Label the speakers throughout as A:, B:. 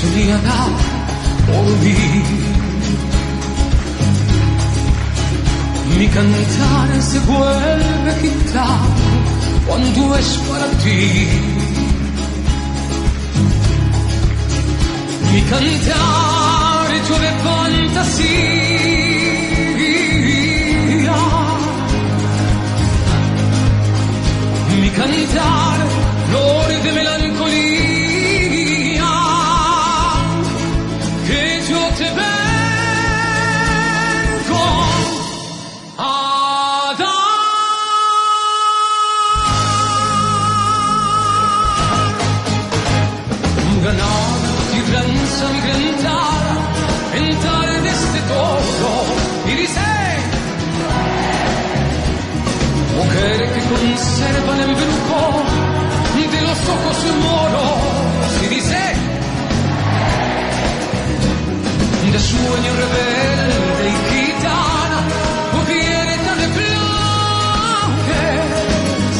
A: soñada por mí. Mi cantar se vuelve gitano cuando es para ti. Mi cantar hecho de fantasía. Mi cantar flores de melancolía. Que yo te vengo a dar. Ganar ti rensa mi cantare, entrare d'este todo y dice mujer que conserva el embrujo de los ojos moros y dice de sueño rebelde y gitana cubierta de flores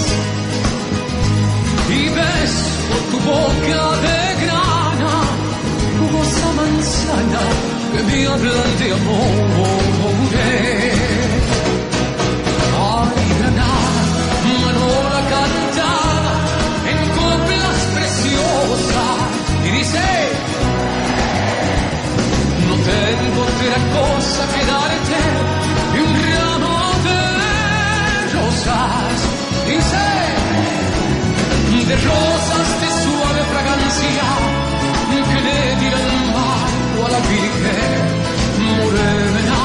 A: y beso tu boca de grana jugosa manzana que me hablan de amores. Ay, Granada, Manola cantada en coplas preciosas y dice no tengo otra cosa que darte y un ramo de rosas, dice de rosas de suave fragancia que le dirán marco a la Virgen morena.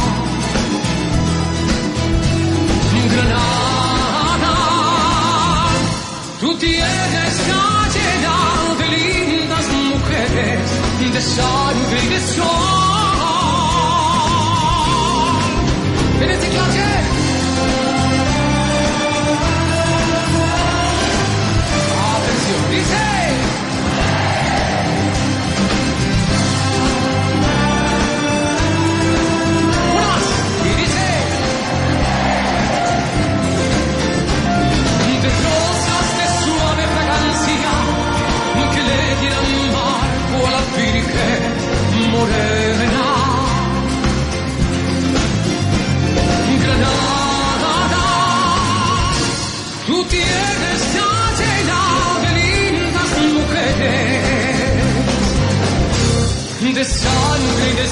A: Granada, tú tienes llena de lindas mujeres, de sangre y de sol. Venete, clase. Atención, dice. Que le dieran marco a la Virgen morena. Granada, tú tienes ya llena de lindas mujeres, de sangre y de